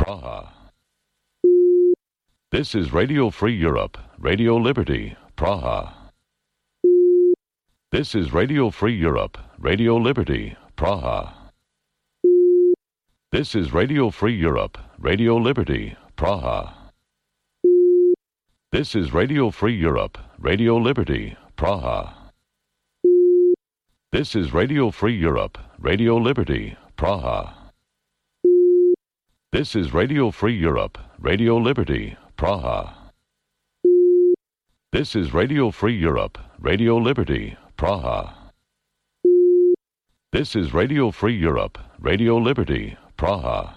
Praha. This is Radio Free Europe, Radio Liberty, Praha. This is Radio Free Europe, Radio Liberty, Praha. This is Radio Free Europe, Radio Liberty, Praha. This is Radio Free Europe, Radio Liberty, Praha. This is Radio Free Europe, Radio Liberty, Praha. This is Radio Free Europe, Radio Liberty, Praha. This is Radio Free Europe, Radio Liberty, Praha. This is Radio Free Europe, Radio Liberty, Praha.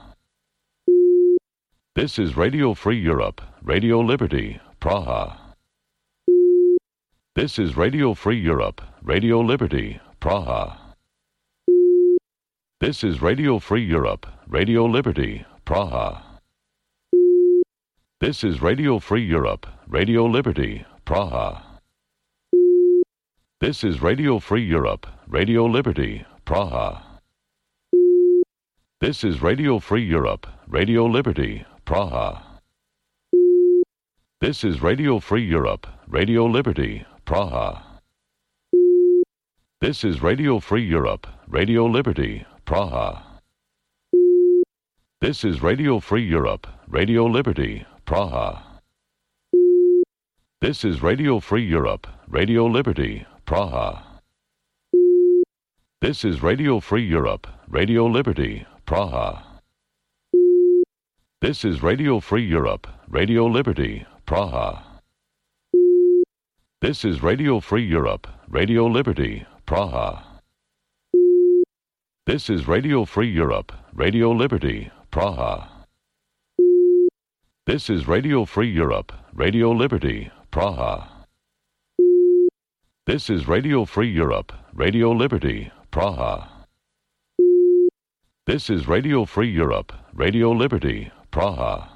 This is Radio Free Europe, Radio Liberty, Praha. This is Radio Free Europe, Radio Liberty, Praha. This is Radio Free Europe, Radio Liberty, Praha. This is Radio Free Europe, Radio Liberty, Praha. This is Radio Free Europe, Radio Liberty, Praha. This is Radio Free Europe, Radio Liberty, Praha. This is Radio Free Europe, Radio Liberty, Praha. This is Radio Free Europe, Radio Liberty, Praha. This is Radio Free Europe, Radio Liberty, Praha. This is Radio Free Europe, Radio Liberty, Praha. This is Radio Free Europe, Radio Liberty, Praha. This is Radio Free Europe, Radio Liberty, Praha. This is Radio Free Europe, Radio Liberty, Praha. This is Radio Free Europe, Radio Liberty, Praha. This is Radio Free Europe, Radio Liberty, Praha. This is Radio Free Europe, Radio Liberty, Praha. This is Radio Free Europe, Radio Liberty, Praha.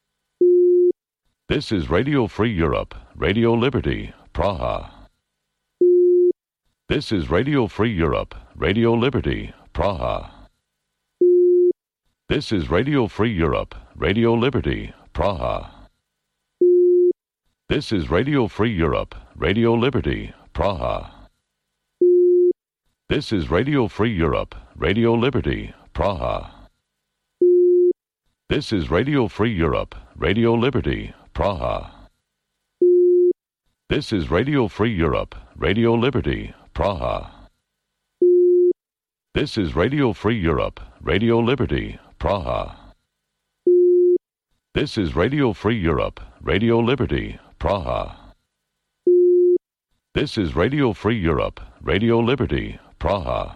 This is Radio Free Europe, Radio Liberty, Praha. This is Radio Free Europe, Radio Liberty, Praha. This is Radio Free Europe, Radio Liberty, Praha. This is Radio Free Europe, Radio Liberty, Praha. This is Radio Free Europe, Radio Liberty, Praha. This is Radio Free Europe, Radio Liberty, Praha. This is Radio Free Europe, Radio Liberty, Praha. This is Radio Free Europe, Radio Liberty, Praha. This is Radio Free Europe, Radio Liberty, Praha. This is Radio Free Europe, Radio Liberty, Praha.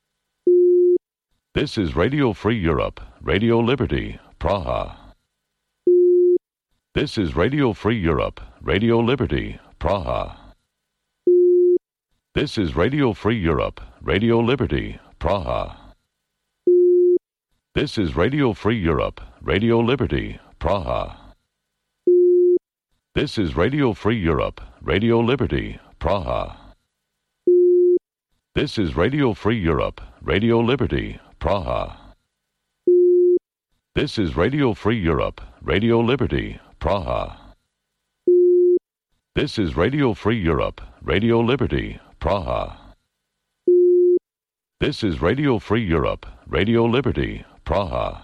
This is Radio Free Europe, Radio Liberty, Praha. This is Radio Free Europe, Radio Liberty, Praha. This is Radio Free Europe, Radio Liberty, Praha. This is Radio Free Europe, Radio Liberty, Praha. This is Radio Free Europe, Radio Liberty, Praha. This is Radio Free Europe, Radio Liberty, Praha. This is Radio Free Europe, Radio Liberty, Praha. This is Radio Free Europe, Radio Liberty, Praha. This is Radio Free Europe, Radio Liberty, Praha.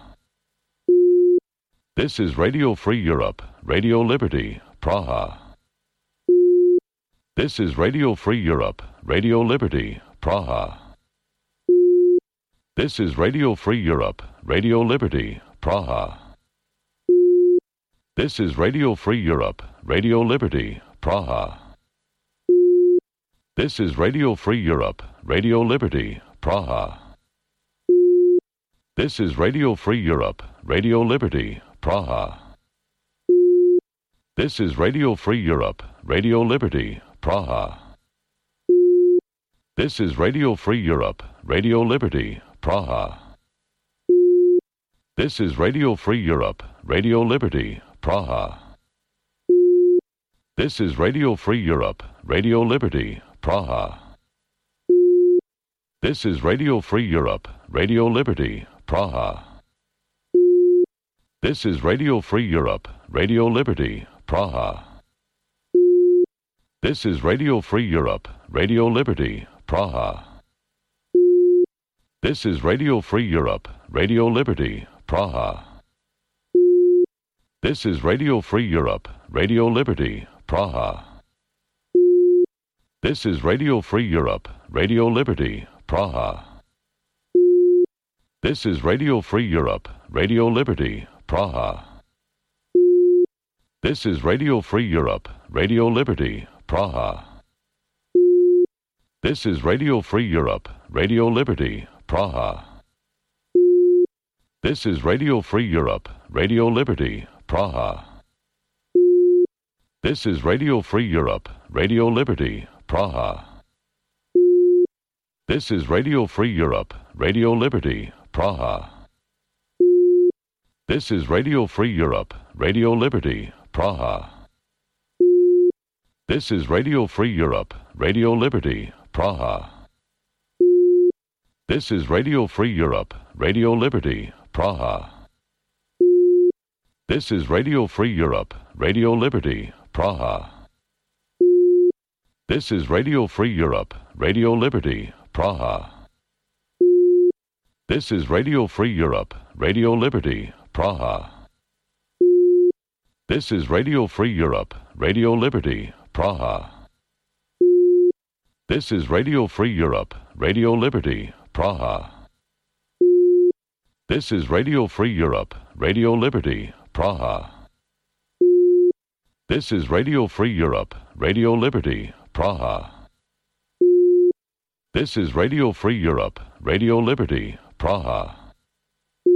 This is Radio Free Europe, Radio Liberty, Praha. This is Radio Free Europe, Radio Liberty, Praha. This is Radio Free Europe, Radio Liberty, Praha. This is Radio Free Europe, Radio Liberty, Praha. This is Radio Free Europe, Radio Liberty, Praha. This is Radio Free Europe, Radio Liberty, Praha. This is Radio Free Europe, Radio Liberty, Praha. This is Radio Free Europe, Radio Liberty, Praha. This is Radio Free Europe, Radio Liberty, Praha. This is Radio Free Europe, Radio Liberty, Praha. This is Radio Free Europe, Radio Liberty, Praha. This is Radio Free Europe, Radio Liberty, Praha. This is Radio Free Europe, Radio Liberty, Praha. This is Radio Free Europe, Radio Liberty, Praha. This is Radio Free Europe, Radio Liberty, Praha. This is Radio Free Europe, Radio Liberty, Praha. This is Radio Free Europe, Radio Liberty, Praha. This is Radio Free Europe, Radio Liberty, Praha. This is Radio Free Europe, Radio Liberty, Praha. This is Radio Free Europe, Radio Liberty, Praha. This is Radio Free Europe, Radio Liberty, Praha. This is Radio Free Europe, Radio Liberty, Praha. This is Radio Free Europe, Radio Liberty, Praha. This is Radio Free Europe, Radio Liberty, Praha. This is Radio Free Europe, Radio Liberty, Praha. This is Radio Free Europe, Radio Liberty, Praha. This is Radio Free Europe, Radio Liberty, Praha. This is Radio Free Europe, Radio Liberty, Praha. This is Radio Free Europe, Radio Liberty, Praha. This is Radio Free Europe, Radio Liberty, Praha. This is Radio Free Europe, Radio Liberty, Praha. This is Radio Free Europe, Radio Liberty, Praha. This is Radio Free Europe, Radio Liberty, Praha.